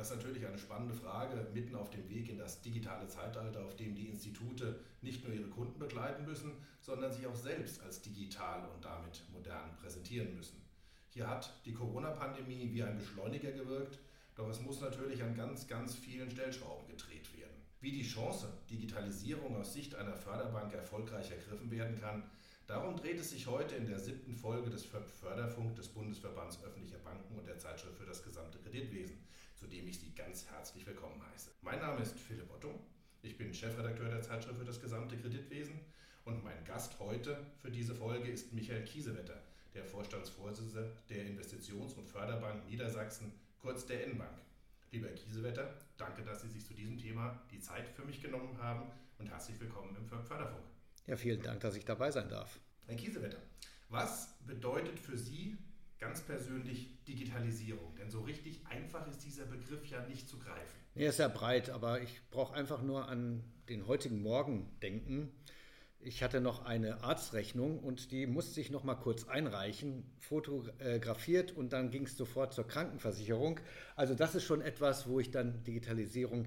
Das ist natürlich eine spannende Frage, mitten auf dem Weg in das digitale Zeitalter, auf dem die Institute nicht nur ihre Kunden begleiten müssen, sondern sich auch selbst als digital und damit modern präsentieren müssen. Hier hat die Corona-Pandemie wie ein Beschleuniger gewirkt, doch es muss natürlich an ganz, ganz vielen Stellschrauben gedreht werden. Wie die Chance, Digitalisierung aus Sicht einer Förderbank erfolgreich ergriffen werden kann, darum dreht es sich heute in der 7. Folge des Förderfunk des Bundesverbands öffentlicher Banken und der Zeitschrift für das gesamte Kreditwesen, zu dem ich Sie ganz herzlich willkommen heiße. Mein Name ist Philipp Otto, ich bin Chefredakteur der Zeitschrift für das gesamte Kreditwesen und mein Gast heute für diese Folge ist Michael Kiesewetter, der Vorstandsvorsitzende der Investitions- und Förderbank Niedersachsen, kurz der N-Bank. Lieber Herr Kiesewetter, danke, dass Sie sich zu diesem Thema die Zeit für mich genommen haben und herzlich willkommen im Förderfunk. Ja, vielen Dank, dass ich dabei sein darf. Herr Kiesewetter, was bedeutet für Sie ganz persönlich Digitalisierung? Denn so richtig einfach ist dieser Begriff ja nicht zu greifen. Er ist sehr breit, aber ich brauche einfach nur an den heutigen Morgen denken. Ich hatte noch eine Arztrechnung und die musste ich noch mal kurz einreichen, fotografiert und dann ging es sofort zur Krankenversicherung. Also das ist schon etwas, wo ich dann Digitalisierung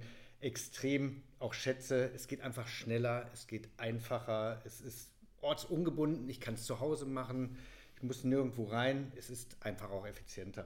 extrem auch schätze. Es geht einfach schneller, es geht einfacher, es ist ortsungebunden, ich kann es zu Hause machen, ich muss nirgendwo rein, es ist einfach auch effizienter.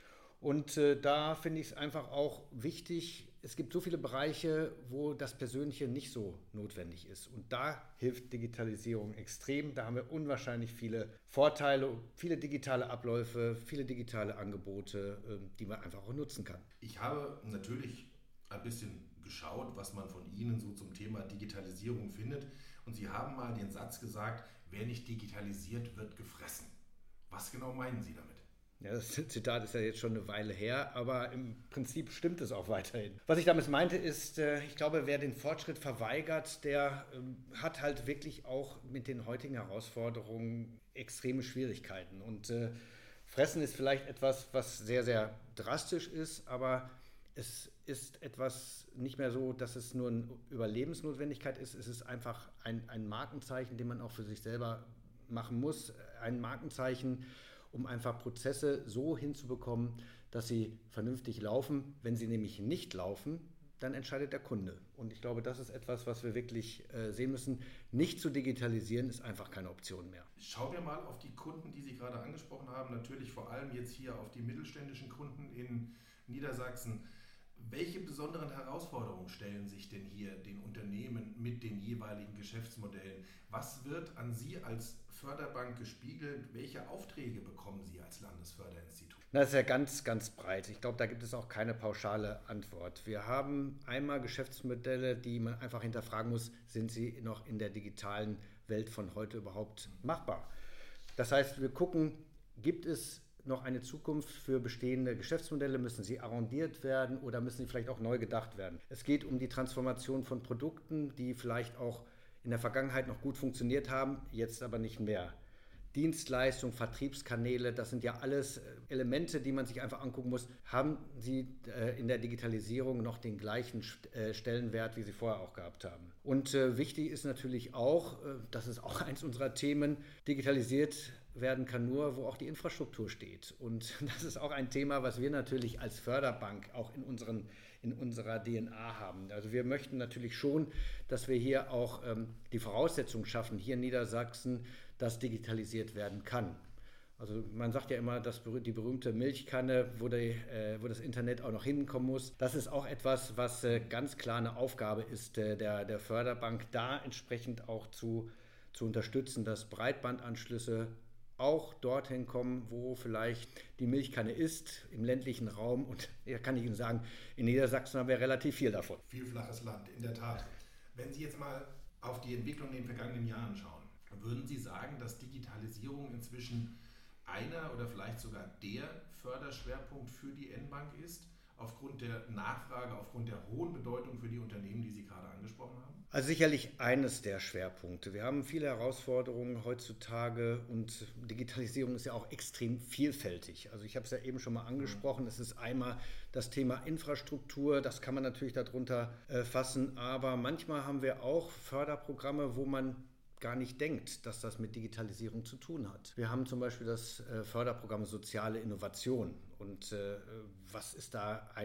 Und da finde ich es einfach auch wichtig, es gibt so viele Bereiche, wo das Persönliche nicht so notwendig ist. Und da hilft Digitalisierung extrem. Da haben wir unwahrscheinlich viele Vorteile, viele digitale Abläufe, viele digitale Angebote, die man einfach auch nutzen kann. Ich habe natürlich ein bisschen geschaut, was man von Ihnen so zum Thema Digitalisierung findet. Und Sie haben mal den Satz gesagt, wer nicht digitalisiert, wird gefressen. Was genau meinen Sie damit? Ja, das Zitat ist ja jetzt schon eine Weile her, aber im Prinzip stimmt es auch weiterhin. Was ich damit meinte ist, ich glaube, wer den Fortschritt verweigert, der hat halt wirklich auch mit den heutigen Herausforderungen extreme Schwierigkeiten. Und Fressen ist vielleicht etwas, was sehr, sehr drastisch ist, aber es ist etwas nicht mehr so, dass es nur eine Überlebensnotwendigkeit ist. Es ist einfach ein Markenzeichen, den man auch für sich selber machen muss. Ein Markenzeichen, um einfach Prozesse so hinzubekommen, dass sie vernünftig laufen. Wenn sie nämlich nicht laufen, dann entscheidet der Kunde. Und ich glaube, das ist etwas, was wir wirklich sehen müssen. Nicht zu digitalisieren ist einfach keine Option mehr. Schauen wir mal auf die Kunden, die Sie gerade angesprochen haben. Natürlich vor allem jetzt hier auf die mittelständischen Kunden in Niedersachsen. Welche besonderen Herausforderungen stellen sich denn hier den Unternehmen mit den jeweiligen Geschäftsmodellen? Was wird an Sie als Förderbank gespiegelt? Welche Aufträge bekommen Sie als Landesförderinstitut? Das ist ja ganz, ganz breit. Ich glaube, da gibt es auch keine pauschale Antwort. Wir haben einmal Geschäftsmodelle, die man einfach hinterfragen muss, sind sie noch in der digitalen Welt von heute überhaupt machbar? Das heißt, wir gucken, gibt es noch eine Zukunft für bestehende Geschäftsmodelle? Müssen sie arrondiert werden oder müssen sie vielleicht auch neu gedacht werden? Es geht um die Transformation von Produkten, die vielleicht auch in der Vergangenheit noch gut funktioniert haben, jetzt aber nicht mehr. Dienstleistung, Vertriebskanäle, das sind ja alles Elemente, die man sich einfach angucken muss. Haben sie in der Digitalisierung noch den gleichen Stellenwert, wie sie vorher auch gehabt haben? Und wichtig ist natürlich auch, das ist auch eins unserer Themen, digitalisiert werden kann nur, wo auch die Infrastruktur steht. Und das ist auch ein Thema, was wir natürlich als Förderbank auch in unserer DNA haben. Also wir möchten natürlich schon, dass wir hier auch die Voraussetzungen schaffen, hier in Niedersachsen, dass digitalisiert werden kann. Also man sagt ja immer, dass die berühmte Milchkanne, wo das Internet auch noch hinkommen muss. Das ist auch etwas, was ganz klar eine Aufgabe ist der Förderbank, da entsprechend auch zu unterstützen, dass Breitbandanschlüsse auch dorthin kommen, wo vielleicht die Milchkanne ist, im ländlichen Raum. Und da kann ich Ihnen sagen, in Niedersachsen haben wir relativ viel davon. Viel flaches Land, in der Tat. Wenn Sie jetzt mal auf die Entwicklung in den vergangenen Jahren schauen, würden Sie sagen, dass Digitalisierung inzwischen einer oder vielleicht sogar der Förderschwerpunkt für die N-Bank ist, aufgrund der Nachfrage, aufgrund der hohen Bedeutung für die Unternehmen, die Sie gerade angesprochen haben? Also sicherlich eines der Schwerpunkte. Wir haben viele Herausforderungen heutzutage und Digitalisierung ist ja auch extrem vielfältig. Also ich habe es ja eben schon mal angesprochen, es ist einmal das Thema Infrastruktur, das kann man natürlich darunter fassen, aber manchmal haben wir auch Förderprogramme, wo man gar nicht denkt, dass das mit Digitalisierung zu tun hat. Wir haben zum Beispiel das Förderprogramm Soziale Innovation. Und was ist da ein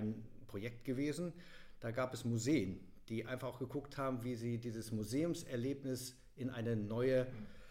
Projekt gewesen. Da gab es Museen, die einfach auch geguckt haben, wie sie dieses Museumserlebnis in eine neue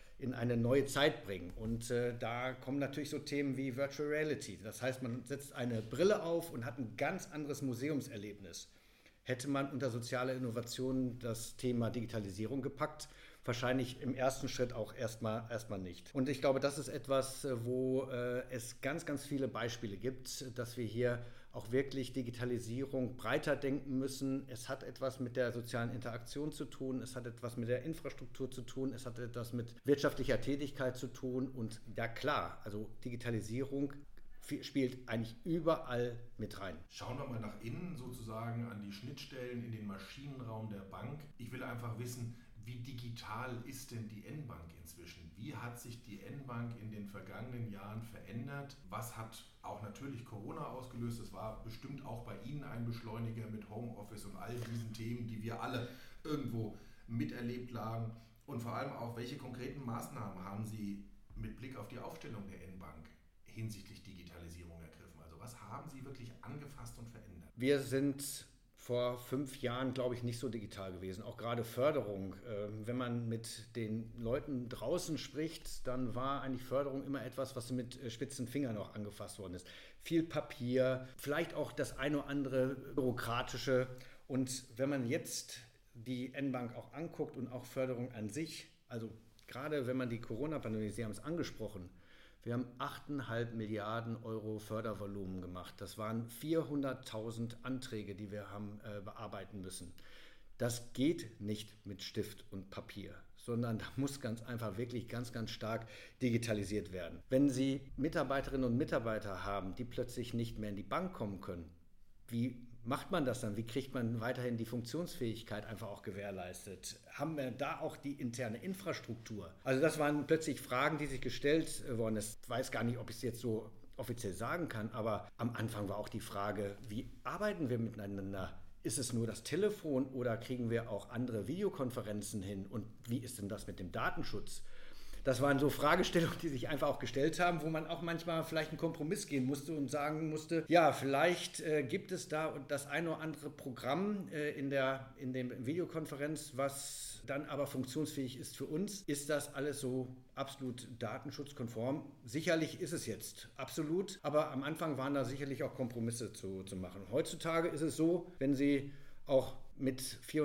Zeit bringen. Und da kommen natürlich so Themen wie Virtual Reality. Das heißt, man setzt eine Brille auf und hat ein ganz anderes Museumserlebnis. Hätte man unter soziale Innovationen das Thema Digitalisierung gepackt, wahrscheinlich im ersten Schritt auch erstmal nicht. Und ich glaube, das ist etwas, wo es ganz, ganz viele Beispiele gibt, dass wir hier auch wirklich Digitalisierung breiter denken müssen. Es hat etwas mit der sozialen Interaktion zu tun, es hat etwas mit der Infrastruktur zu tun, es hat etwas mit wirtschaftlicher Tätigkeit zu tun. Und ja klar, also Digitalisierung spielt eigentlich überall mit rein. Schauen wir mal nach innen sozusagen an die Schnittstellen in den Maschinenraum der Bank. Ich will einfach wissen, wie digital ist denn die N-Bank inzwischen? Wie hat sich die N-Bank in den vergangenen Jahren verändert? Was hat auch natürlich Corona ausgelöst? Es war bestimmt auch bei Ihnen ein Beschleuniger mit Homeoffice und all diesen Themen, die wir alle irgendwo miterlebt haben. Und vor allem auch, welche konkreten Maßnahmen haben Sie mit Blick auf die Aufstellung der N-Bank hinsichtlich Digitalisierung ergriffen? Also was haben Sie wirklich angefasst und verändert? Wir sind vor 5 Jahren, glaube ich, nicht so digital gewesen. Auch gerade Förderung. Wenn man mit den Leuten draußen spricht, dann war eigentlich Förderung immer etwas, was mit spitzen Fingern auch angefasst worden ist. Viel Papier, vielleicht auch das eine oder andere Bürokratische. Und wenn man jetzt die N-Bank auch anguckt und auch Förderung an sich, also gerade wenn man die Corona-Pandemie, Sie haben es angesprochen, wir haben 8,5 Milliarden Euro Fördervolumen gemacht. Das waren 400.000 Anträge, die wir haben bearbeiten müssen. Das geht nicht mit Stift und Papier, sondern da muss ganz einfach wirklich ganz, ganz stark digitalisiert werden. Wenn Sie Mitarbeiterinnen und Mitarbeiter haben, die plötzlich nicht mehr in die Bank kommen können, wie macht man das dann? Wie kriegt man weiterhin die Funktionsfähigkeit einfach auch gewährleistet? Haben wir da auch die interne Infrastruktur? Also das waren plötzlich Fragen, die sich gestellt wurden. Ich weiß gar nicht, ob ich es jetzt so offiziell sagen kann, aber am Anfang war auch die Frage, wie arbeiten wir miteinander? Ist es nur das Telefon oder kriegen wir auch andere Videokonferenzen hin? Und wie ist denn das mit dem Datenschutz? Das waren so Fragestellungen, die sich einfach auch gestellt haben, wo man auch manchmal vielleicht einen Kompromiss gehen musste und sagen musste, ja, vielleicht gibt es da das eine oder andere Programm in der Videokonferenz, was dann aber funktionsfähig ist für uns. Ist das alles so absolut datenschutzkonform? Sicherlich ist es jetzt absolut, aber am Anfang waren da sicherlich auch Kompromisse zu machen. Heutzutage ist es so, wenn Sie auch mit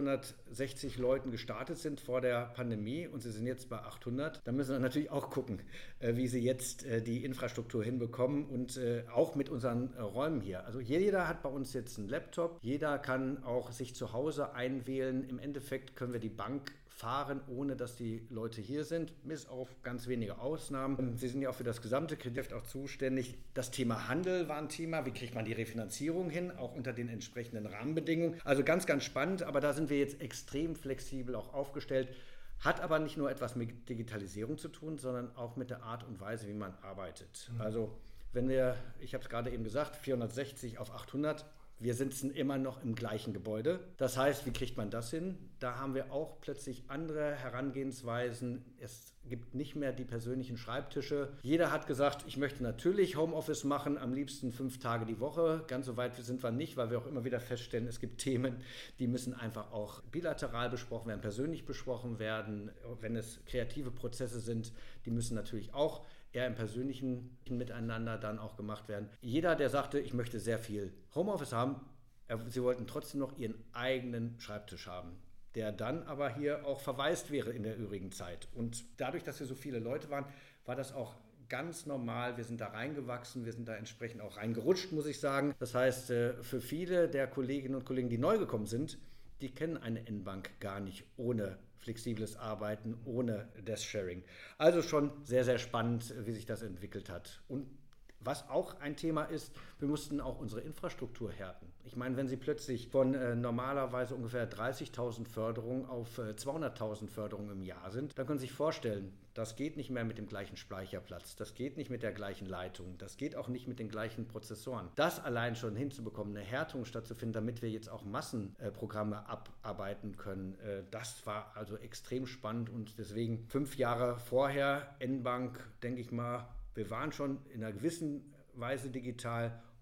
460 Leuten gestartet sind vor der Pandemie und sie sind jetzt bei 800, dann müssen wir natürlich auch gucken, wie sie jetzt die Infrastruktur hinbekommen und auch mit unseren Räumen hier. Also jeder hat bei uns jetzt einen Laptop, jeder kann auch sich zu Hause einwählen. Im Endeffekt können wir die Bank fahren, ohne dass die Leute hier sind, bis auf ganz wenige Ausnahmen. Sie sind ja auch für das gesamte Kreditgeschäft auch zuständig. Das Thema Handel war ein Thema. Wie kriegt man die Refinanzierung hin, auch unter den entsprechenden Rahmenbedingungen? Also ganz, ganz spannend, aber da sind wir jetzt extrem flexibel auch aufgestellt. Hat aber nicht nur etwas mit Digitalisierung zu tun, sondern auch mit der Art und Weise, wie man arbeitet. Also wenn wir, ich habe es gerade eben gesagt, 460 auf 800, wir sitzen immer noch im gleichen Gebäude. Das heißt, wie kriegt man das hin? Da haben wir auch plötzlich andere Herangehensweisen. Es gibt nicht mehr die persönlichen Schreibtische. Jeder hat gesagt, ich möchte natürlich Homeoffice machen, am liebsten 5 Tage die Woche. Ganz so weit sind wir nicht, weil wir auch immer wieder feststellen, es gibt Themen, die müssen einfach auch bilateral besprochen werden, persönlich besprochen werden. Wenn es kreative Prozesse sind, die müssen natürlich auch eher im persönlichen Miteinander dann auch gemacht werden. Jeder, der sagte, ich möchte sehr viel Homeoffice haben, sie wollten trotzdem noch ihren eigenen Schreibtisch haben, der dann aber hier auch verwaist wäre in der übrigen Zeit. Und dadurch, dass wir so viele Leute waren, war das auch ganz normal. Wir sind da reingewachsen, wir sind da entsprechend auch reingerutscht, muss ich sagen. Das heißt, für viele der Kolleginnen und Kollegen, die neu gekommen sind, die kennen eine N-Bank gar nicht ohne flexibles Arbeiten, ohne Desk-Sharing. Also schon sehr, sehr spannend, wie sich das entwickelt hat. Und was auch ein Thema ist, wir mussten auch unsere Infrastruktur härten. Ich meine, wenn Sie plötzlich von normalerweise ungefähr 30.000 Förderungen auf 200.000 Förderungen im Jahr sind, dann können Sie sich vorstellen, das geht nicht mehr mit dem gleichen Speicherplatz, das geht nicht mit der gleichen Leitung, das geht auch nicht mit den gleichen Prozessoren. Das allein schon hinzubekommen, eine Härtung stattzufinden, damit wir jetzt auch Massenprogramme abarbeiten können, das war also extrem spannend und deswegen 5 Jahre vorher, N-Bank, denke ich mal, wir waren schon in einer gewissen Weise digital.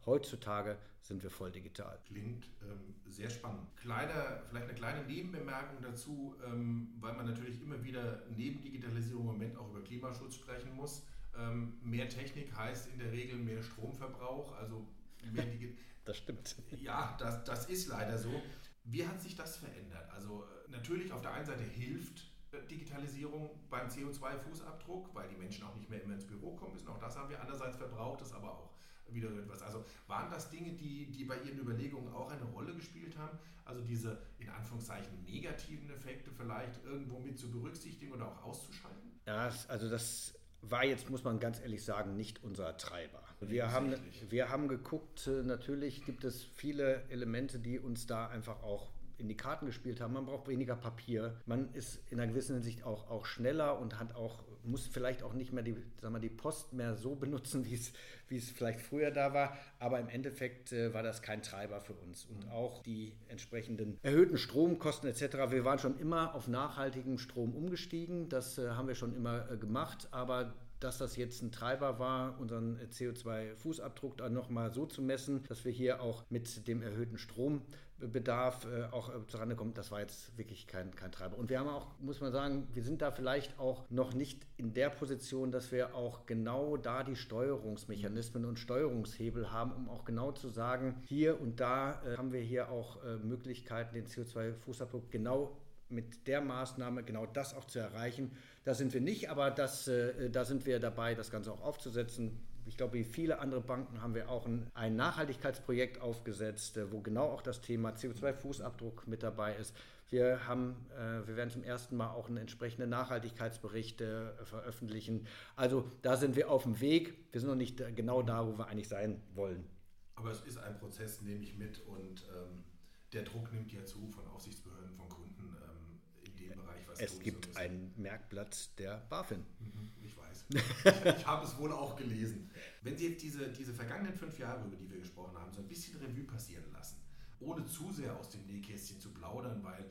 Heutzutage sind wir voll digital. Klingt sehr spannend. Vielleicht eine kleine Nebenbemerkung dazu, weil man natürlich immer wieder neben Digitalisierung im Moment auch über Klimaschutz sprechen muss. Mehr Technik heißt in der Regel mehr Stromverbrauch, also mehr Das stimmt. Ja, das ist leider so. Wie hat sich das verändert? Also natürlich auf der einen Seite hilft Digitalisierung beim CO2-Fußabdruck, weil die Menschen auch nicht mehr immer ins Büro kommen müssen. Auch das haben wir. Andererseits verbraucht es aber auch wieder etwas. Also waren das Dinge, die bei Ihren Überlegungen auch eine Rolle gespielt haben? Also diese in Anführungszeichen negativen Effekte vielleicht irgendwo mit zu berücksichtigen oder auch auszuschalten? Ja, also das war jetzt, muss man ganz ehrlich sagen, nicht unser Treiber. Wir haben geguckt, natürlich gibt es viele Elemente, die uns da einfach auch in die Karten gespielt haben. Man braucht weniger Papier. Man ist in einer gewissen Hinsicht auch schneller und muss vielleicht auch nicht mehr die Post mehr so benutzen, wie es vielleicht früher da war. Aber im Endeffekt war das kein Treiber für uns. Und auch die entsprechenden erhöhten Stromkosten etc. Wir waren schon immer auf nachhaltigen Strom umgestiegen. Das haben wir schon immer gemacht. Aber dass das jetzt ein Treiber war, unseren CO2-Fußabdruck dann nochmal so zu messen, dass wir hier auch mit dem erhöhten Strombedarf auch zurande kommen, das war jetzt wirklich kein Treiber. Und wir haben auch, muss man sagen, wir sind da vielleicht auch noch nicht in der Position, dass wir auch genau da die Steuerungsmechanismen und Steuerungshebel haben, um auch genau zu sagen, hier und da haben wir hier auch Möglichkeiten, den CO2-Fußabdruck genau mit der Maßnahme genau das auch zu erreichen. Da sind wir nicht, aber da sind wir dabei, das Ganze auch aufzusetzen. Ich glaube, wie viele andere Banken haben wir auch ein Nachhaltigkeitsprojekt aufgesetzt, wo genau auch das Thema CO2-Fußabdruck mit dabei ist. Wir werden zum ersten Mal auch einen entsprechenden Nachhaltigkeitsbericht veröffentlichen. Also da sind wir auf dem Weg. Wir sind noch nicht genau da, wo wir eigentlich sein wollen. Aber es ist ein Prozess, nehme ich mit, und der Druck nimmt ja zu von Aufsichtsbehörden, von Kunden in dem Bereich, was es gibt ein Merkblatt der BaFin. Ich weiß. Ich habe es wohl auch gelesen. Wenn Sie jetzt diese vergangenen 5 Jahre, über die wir gesprochen haben, so ein bisschen Revue passieren lassen, ohne zu sehr aus dem Nähkästchen zu plaudern, weil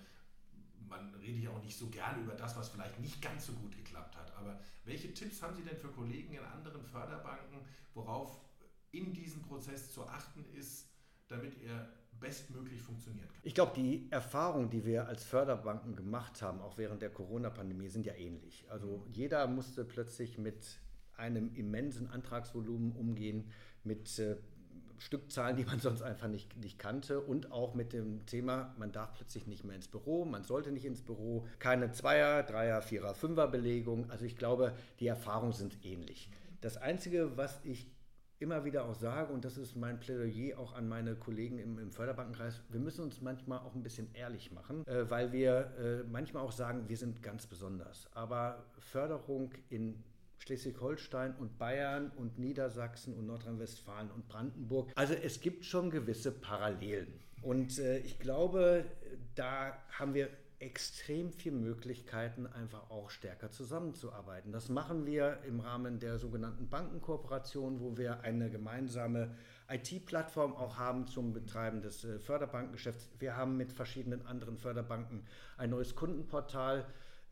man redet ja auch nicht so gerne über das, was vielleicht nicht ganz so gut geklappt hat. Aber welche Tipps haben Sie denn für Kollegen in anderen Förderbanken, worauf in diesem Prozess zu achten ist, damit er bestmöglich funktionieren kann? Ich glaube, die Erfahrungen, die wir als Förderbanken gemacht haben, auch während der Corona-Pandemie, sind ja ähnlich. Also jeder musste plötzlich mit einem immensen Antragsvolumen umgehen, mit Stückzahlen, die man sonst einfach nicht kannte, und auch mit dem Thema, man darf plötzlich nicht mehr ins Büro, man sollte nicht ins Büro, keine Zweier-, Dreier-, Vierer-, Fünfer-Belegung. Also ich glaube, die Erfahrungen sind ähnlich. Das Einzige, was ich immer wieder auch sage, und das ist mein Plädoyer auch an meine Kollegen im Förderbankenkreis, wir müssen uns manchmal auch ein bisschen ehrlich machen, weil wir manchmal auch sagen, wir sind ganz besonders. Aber Förderung in Schleswig-Holstein und Bayern und Niedersachsen und Nordrhein-Westfalen und Brandenburg, also es gibt schon gewisse Parallelen. Und ich glaube, da haben wir extrem viele Möglichkeiten, einfach auch stärker zusammenzuarbeiten. Das machen wir im Rahmen der sogenannten Bankenkooperation, wo wir eine gemeinsame IT-Plattform auch haben zum Betreiben des Förderbankengeschäfts. Wir haben mit verschiedenen anderen Förderbanken ein neues Kundenportal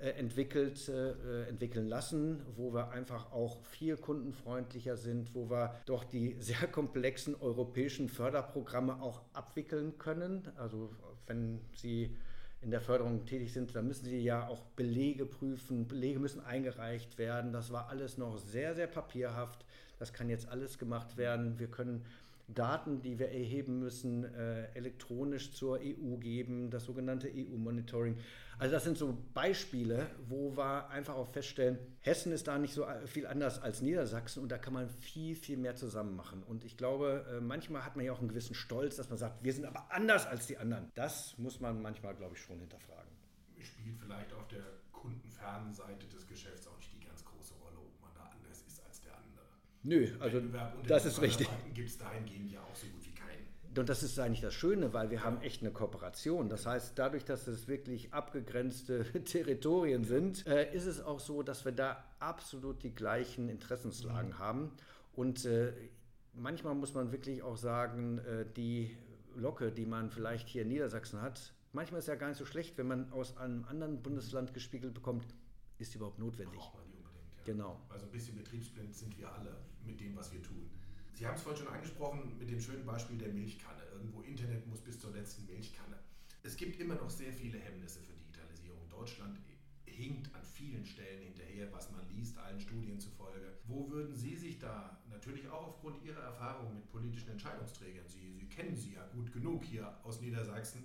entwickeln lassen, wo wir einfach auch viel kundenfreundlicher sind, wo wir doch die sehr komplexen europäischen Förderprogramme auch abwickeln können. Also wenn Sie in der Förderung tätig sind, dann müssen Sie ja auch Belege prüfen, Belege müssen eingereicht werden. Das war alles noch sehr, sehr papierhaft. Das kann jetzt alles gemacht werden. Wir können Daten, die wir erheben müssen, elektronisch zur EU geben, das sogenannte EU-Monitoring. Also das sind so Beispiele, wo wir einfach auch feststellen, Hessen ist da nicht so viel anders als Niedersachsen, und da kann man viel, viel mehr zusammen machen. Und ich glaube, manchmal hat man ja auch einen gewissen Stolz, dass man sagt, wir sind aber anders als die anderen. Das muss man manchmal, glaube ich, schon hinterfragen. Spielt vielleicht auf der kundenfernen Seite des Geschäfts auch nicht die ganz große Rolle, ob man da anders ist als der andere. Nö, also das ist richtig. Gibt es dahingehend ja auch so gut wie keinen. Und das ist eigentlich das Schöne, weil wir haben echt eine Kooperation. Das heißt, dadurch, dass es wirklich abgegrenzte Territorien sind, ist es auch so, dass wir da absolut die gleichen Interessenslagen haben. Und manchmal muss man wirklich auch sagen, die Locke, die man vielleicht hier in Niedersachsen hat, manchmal ist ja gar nicht so schlecht, wenn man aus einem anderen Bundesland gespiegelt bekommt, ist die überhaupt notwendig. Braucht man die unbedingt, ja. Genau. Also ein bisschen betriebsblind sind wir alle mit dem, was wir tun. Sie haben es vorhin schon angesprochen mit dem schönen Beispiel der Milchkanne. Irgendwo Internet muss bis zur letzten Milchkanne. Es gibt immer noch sehr viele Hemmnisse für Digitalisierung. Deutschland hinkt an vielen Stellen hinterher, was man liest, allen Studien zufolge. Wo würden Sie sich da, natürlich auch aufgrund Ihrer Erfahrung mit politischen Entscheidungsträgern, Sie kennen sie ja gut genug hier aus Niedersachsen,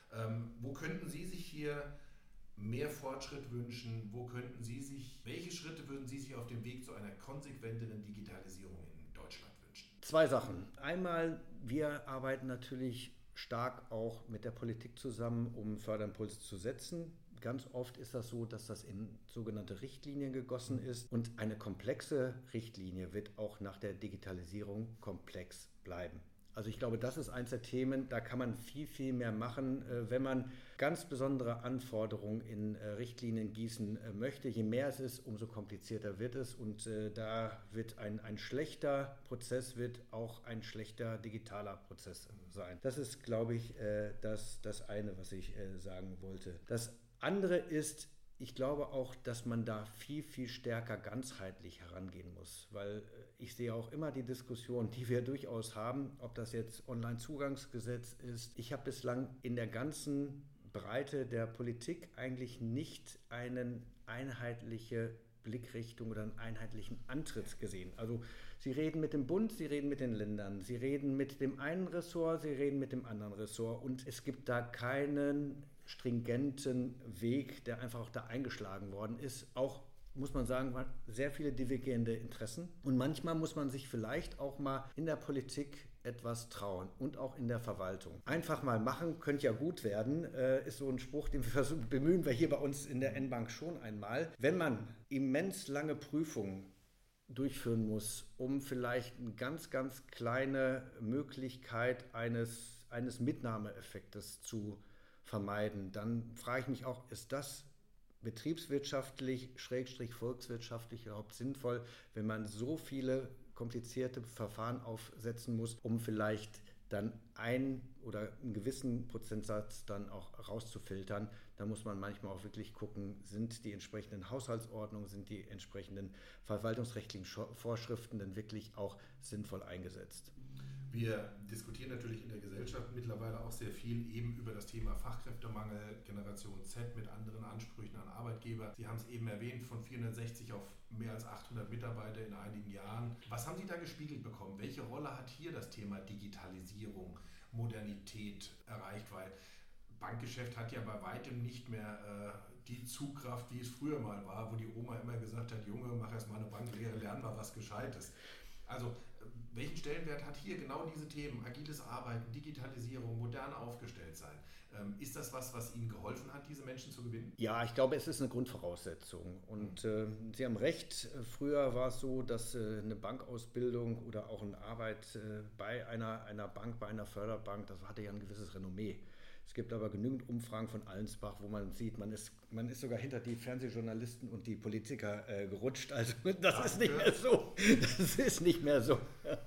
wo könnten Sie sich hier mehr Fortschritt wünschen? Welche Schritte würden Sie sich auf dem Weg zu einer konsequenteren Digitalisierung in Deutschland wünschen? Zwei Sachen. Einmal, wir arbeiten natürlich stark auch mit der Politik zusammen, um Förderimpulse zu setzen. Ganz oft ist das so, dass das in sogenannte Richtlinien gegossen ist und eine komplexe Richtlinie wird auch nach der Digitalisierung komplex bleiben. Also ich glaube, das ist eins der Themen, da kann man viel, viel mehr machen, wenn man ganz besondere Anforderungen in Richtlinien gießen möchte. Je mehr es ist, umso komplizierter wird es und da wird ein schlechter Prozess, wird auch ein schlechter digitaler Prozess sein. Das ist, glaube ich, das eine, was ich sagen wollte. Das andere ist, ich glaube auch, dass man da viel, viel stärker ganzheitlich herangehen muss, weil ich sehe auch immer die Diskussion, die wir durchaus haben, ob das jetzt Onlinezugangsgesetz ist. Ich habe bislang in der ganzen Breite der Politik eigentlich nicht eine einheitliche Blickrichtung oder einen einheitlichen Antritt gesehen. Also Sie reden mit dem Bund, Sie reden mit den Ländern, Sie reden mit dem einen Ressort, Sie reden mit dem anderen Ressort und es gibt da keinen stringenten Weg, der einfach auch da eingeschlagen worden ist. Auch, muss man sagen, sehr viele divergierende Interessen. Und manchmal muss man sich vielleicht auch mal in der Politik etwas trauen und auch in der Verwaltung. Einfach mal machen, könnte ja gut werden, ist so ein Spruch, den bemühen wir hier bei uns in der N-Bank schon einmal. Wenn man immens lange Prüfungen durchführen muss, um vielleicht eine ganz, ganz kleine Möglichkeit eines Mitnahmeeffektes zu vermeiden, dann frage ich mich auch, ist das betriebswirtschaftlich, volkswirtschaftlich überhaupt sinnvoll, wenn man so viele komplizierte Verfahren aufsetzen muss, um vielleicht dann einen gewissen Prozentsatz dann auch rauszufiltern. Da muss man manchmal auch wirklich gucken, sind die entsprechenden Haushaltsordnungen, sind die entsprechenden verwaltungsrechtlichen Vorschriften denn wirklich auch sinnvoll eingesetzt. Wir diskutieren natürlich in der Gesellschaft mittlerweile auch sehr viel eben über das Thema Fachkräftemangel, Generation Z mit anderen Ansprüchen an Arbeitgeber. Sie haben es eben erwähnt, von 460 auf mehr als 800 Mitarbeiter in einigen Jahren. Was haben Sie da gespiegelt bekommen? Welche Rolle hat hier das Thema Digitalisierung, Modernität erreicht? Weil Bankgeschäft hat ja bei weitem nicht mehr die Zugkraft, wie es früher mal war, wo die Oma immer gesagt hat, Junge, mach erst mal eine Banklehre, lern mal was Gescheites. Also welchen Stellenwert hat hier genau diese Themen, agiles Arbeiten, Digitalisierung, modern aufgestellt sein? Ist das was Ihnen geholfen hat, diese Menschen zu gewinnen? Ja, ich glaube, es ist eine Grundvoraussetzung. Und Sie haben recht, früher war es so, dass eine Bankausbildung oder auch eine Arbeit bei einer Bank, bei einer Förderbank, das hatte ja ein gewisses Renommee. Es gibt aber genügend Umfragen von Allensbach, wo man sieht, man ist sogar hinter die Fernsehjournalisten und die Politiker gerutscht. Also das ist nicht mehr so. Das ist nicht mehr so.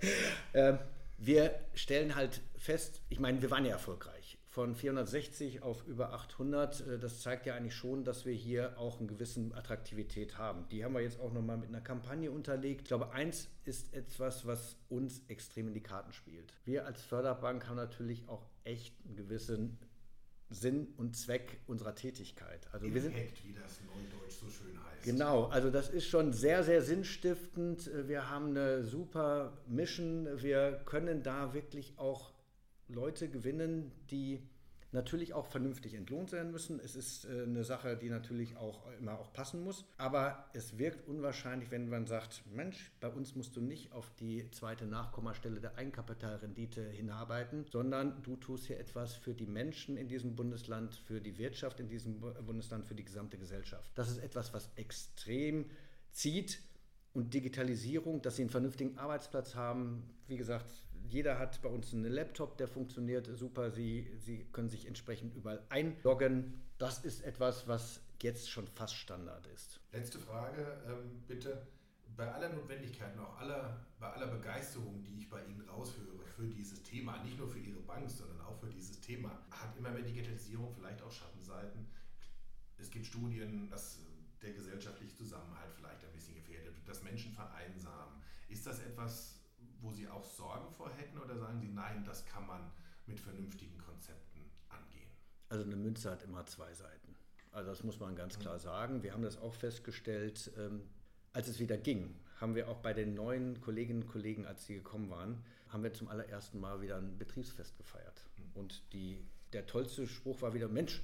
Wir stellen halt fest, ich meine, wir waren ja erfolgreich. Von 460 auf über 800, das zeigt ja eigentlich schon, dass wir hier auch eine gewisse Attraktivität haben. Die haben wir jetzt auch nochmal mit einer Kampagne unterlegt. Ich glaube, eins ist etwas, was uns extrem in die Karten spielt. Wir als Förderbank haben natürlich auch echt einen gewissen Sinn und Zweck unserer Tätigkeit. Also Impact, wie das Neudeutsch so schön heißt. Genau, also das ist schon sehr, sehr sinnstiftend. Wir haben eine super Mission. Wir können da wirklich auch Leute gewinnen, die natürlich auch vernünftig entlohnt sein müssen. Es ist eine Sache, die natürlich auch immer auch passen muss. Aber es wirkt unwahrscheinlich, wenn man sagt, Mensch, bei uns musst du nicht auf die zweite Nachkommastelle der Eigenkapitalrendite hinarbeiten, sondern du tust hier etwas für die Menschen in diesem Bundesland, für die Wirtschaft in diesem Bundesland, für die gesamte Gesellschaft. Das ist etwas, was extrem zieht. Und Digitalisierung, dass sie einen vernünftigen Arbeitsplatz haben, wie gesagt, jeder hat bei uns einen Laptop, der funktioniert super. Sie können sich entsprechend überall einloggen. Das ist etwas, was jetzt schon fast Standard ist. Letzte Frage, bitte. Bei aller Notwendigkeit und auch bei aller Begeisterung, die ich bei Ihnen raushöre für dieses Thema, nicht nur für Ihre Bank, sondern auch für dieses Thema, hat immer mehr Digitalisierung vielleicht auch Schattenseiten. Es gibt Studien, dass der gesellschaftliche Zusammenhalt vielleicht ein bisschen gefährdet wird, dass Menschen vereinsamen. Ist das etwas, wo Sie auch Sorgen vor hätten, oder sagen Sie, nein, das kann man mit vernünftigen Konzepten angehen? Also eine Münze hat immer zwei Seiten. Also das muss man ganz klar sagen. Wir haben das auch festgestellt, als es wieder ging, haben wir auch bei den neuen Kolleginnen und Kollegen, als sie gekommen waren, haben wir zum allerersten Mal wieder ein Betriebsfest gefeiert. Und der tollste Spruch war wieder, Mensch,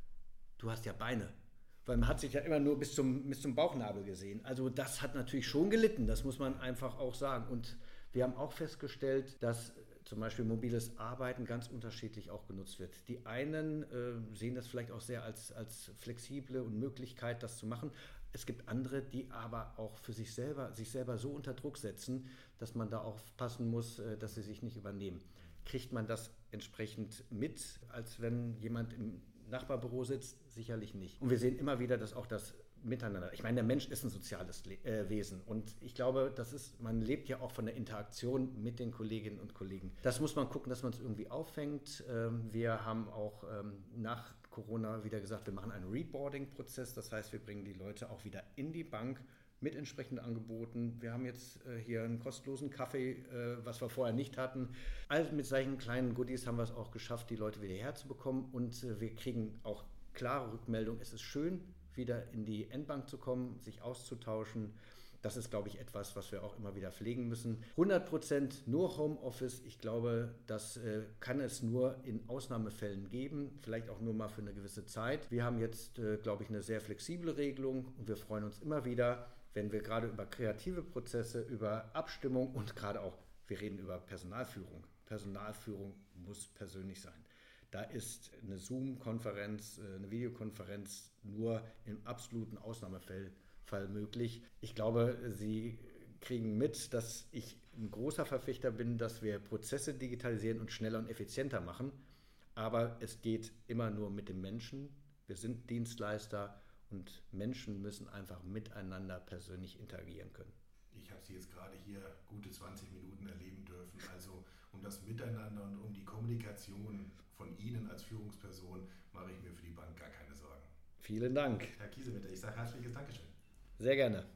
du hast ja Beine. Weil man hat sich ja immer nur bis zum Bauchnabel gesehen. Also das hat natürlich schon gelitten, das muss man einfach auch sagen. Und wir haben auch festgestellt, dass zum Beispiel mobiles Arbeiten ganz unterschiedlich auch genutzt wird. Die einen sehen das vielleicht auch sehr als flexible und Möglichkeit, das zu machen. Es gibt andere, die aber auch für sich selber so unter Druck setzen, dass man da aufpassen muss, dass sie sich nicht übernehmen. Kriegt man das entsprechend mit, als wenn jemand im Nachbarbüro sitzt? Sicherlich nicht. Und wir sehen immer wieder, dass auch das Miteinander. Ich meine, der Mensch ist ein soziales Wesen und ich glaube, man lebt ja auch von der Interaktion mit den Kolleginnen und Kollegen. Das muss man gucken, dass man es irgendwie auffängt. Wir haben auch nach Corona wieder gesagt, wir machen einen Reboarding-Prozess. Das heißt, wir bringen die Leute auch wieder in die Bank mit entsprechenden Angeboten. Wir haben jetzt hier einen kostenlosen Kaffee, was wir vorher nicht hatten. Also mit solchen kleinen Goodies haben wir es auch geschafft, die Leute wieder herzubekommen und wir kriegen auch klare Rückmeldung. Es ist schön, wieder in die Endbank zu kommen, sich auszutauschen. Das ist, glaube ich, etwas, was wir auch immer wieder pflegen müssen. 100% nur Homeoffice, ich glaube, das kann es nur in Ausnahmefällen geben, vielleicht auch nur mal für eine gewisse Zeit. Wir haben jetzt, glaube ich, eine sehr flexible Regelung und wir freuen uns immer wieder, wenn wir gerade über kreative Prozesse, über Abstimmung und gerade auch, wir reden über Personalführung. Personalführung muss persönlich sein. Da ist eine Zoom-Konferenz, eine Videokonferenz nur im absoluten Ausnahmefall möglich. Ich glaube, Sie kriegen mit, dass ich ein großer Verfechter bin, dass wir Prozesse digitalisieren und schneller und effizienter machen. Aber es geht immer nur mit dem Menschen. Wir sind Dienstleister und Menschen müssen einfach miteinander persönlich interagieren können. Ich habe Sie jetzt gerade hier gute 20 Minuten erleben dürfen. Also um das Miteinander und um die Kommunikation von Ihnen als Führungsperson mache ich mir für die Bank gar keine Sorgen. Vielen Dank. Herr Kiesewetter, ich sage herzliches Dankeschön. Sehr gerne.